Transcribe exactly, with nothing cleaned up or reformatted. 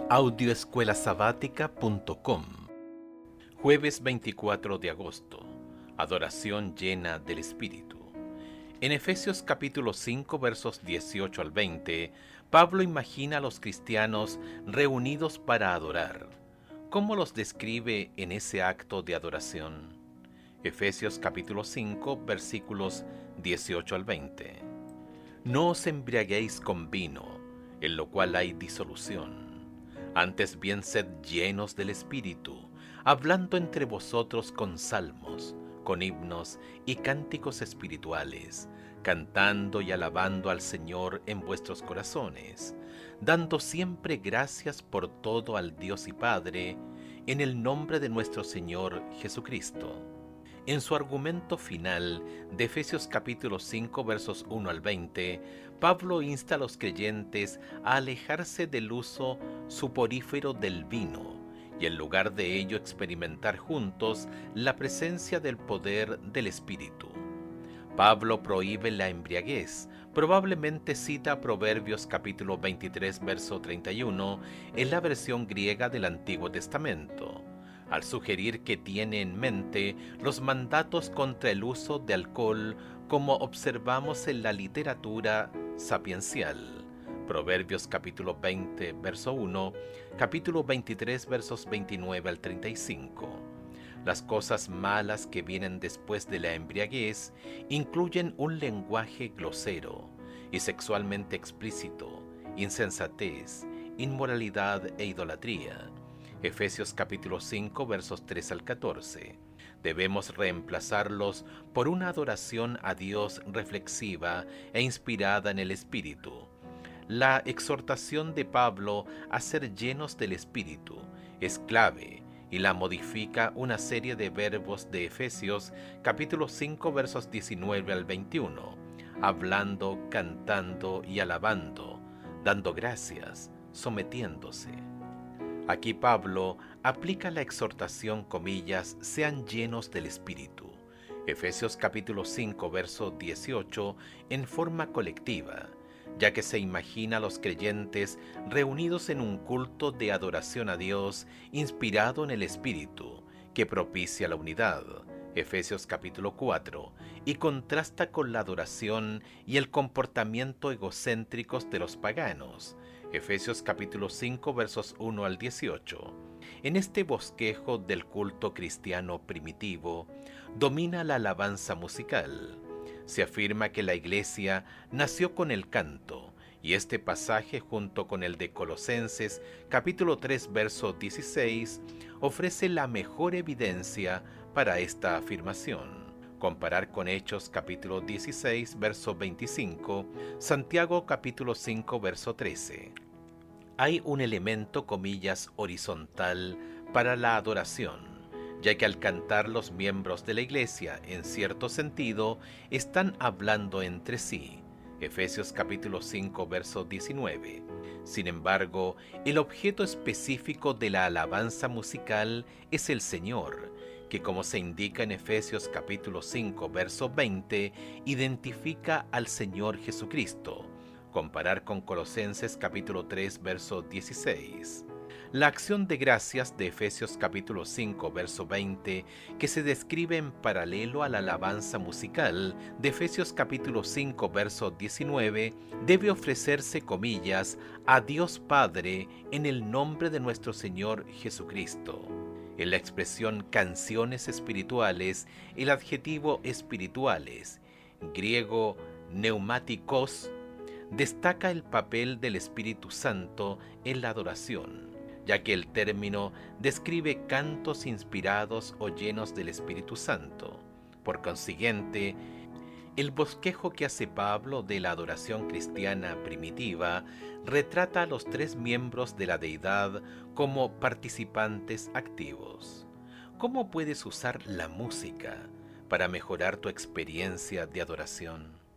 audioescuelasabática punto com. Jueves veinticuatro de agosto. Adoración llena del Espíritu. En Efesios capítulo cinco versos dieciocho al veinte, Pablo imagina a los cristianos reunidos para adorar. ¿Cómo los describe en ese acto de adoración? Efesios capítulo cinco versículos dieciocho al veinte. No os embriaguéis con vino, en lo cual hay disolución. Antes bien sed llenos del Espíritu, hablando entre vosotros con salmos, con himnos y cánticos espirituales, cantando y alabando al Señor en vuestros corazones, dando siempre gracias por todo al Dios y Padre, en el nombre de nuestro Señor Jesucristo. En su argumento final de Efesios capítulo cinco versos uno al veinte, Pablo insta a los creyentes a alejarse del uso suporífero del vino y en lugar de ello experimentar juntos la presencia del poder del Espíritu. Pablo prohíbe la embriaguez, probablemente cita Proverbios capítulo veintitrés verso treinta y uno en la versión griega del Antiguo Testamento, al sugerir que tiene en mente los mandatos contra el uso de alcohol como observamos en la literatura sapiencial. Proverbios capítulo veinte, verso uno, capítulo veintitrés, versos veintinueve al treinta y cinco. Las cosas malas que vienen después de la embriaguez incluyen un lenguaje grosero y sexualmente explícito, insensatez, inmoralidad e idolatría. Efesios capítulo cinco versos tres al catorce. Debemos reemplazarlos por una adoración a Dios reflexiva e inspirada en el Espíritu. La exhortación de Pablo a ser llenos del Espíritu es clave y la modifica una serie de verbos de Efesios capítulo cinco versos diecinueve al veintiuno, hablando, cantando y alabando, dando gracias, sometiéndose. Aquí Pablo aplica la exhortación, comillas, sean llenos del Espíritu, Efesios capítulo cinco, verso dieciocho, en forma colectiva, ya que se imagina a los creyentes reunidos en un culto de adoración a Dios inspirado en el Espíritu, que propicia la unidad, Efesios capítulo cuatro, y contrasta con la adoración y el comportamiento egocéntricos de los paganos, Efesios capítulo cinco versos uno al dieciocho. En este bosquejo del culto cristiano primitivo, domina la alabanza musical. Se afirma que la Iglesia nació con el canto, y este pasaje junto con el de Colosenses capítulo tres verso dieciséis ofrece la mejor evidencia para esta afirmación. Comparar con Hechos capítulo dieciséis, verso veinticinco, Santiago capítulo cinco, verso trece. Hay un elemento, comillas, horizontal para la adoración, ya que al cantar los miembros de la Iglesia, en cierto sentido, están hablando entre sí. Efesios capítulo cinco, verso diecinueve. Sin embargo, el objeto específico de la alabanza musical es el Señor, que como se indica en Efesios capítulo cinco, verso veinte, identifica al Señor Jesucristo. Comparar con Colosenses capítulo tres, verso dieciséis. La acción de gracias de Efesios capítulo cinco, verso veinte, que se describe en paralelo a la alabanza musical de Efesios capítulo cinco, verso diecinueve, debe ofrecerse, comillas, a Dios Padre en el nombre de nuestro Señor Jesucristo. En la expresión canciones espirituales, el adjetivo espirituales, griego neumáticos, destaca el papel del Espíritu Santo en la adoración, ya que el término describe cantos inspirados o llenos del Espíritu Santo. Por consiguiente, el bosquejo que hace Pablo de la adoración cristiana primitiva retrata a los tres miembros de la deidad como participantes activos. ¿Cómo puedes usar la música para mejorar tu experiencia de adoración?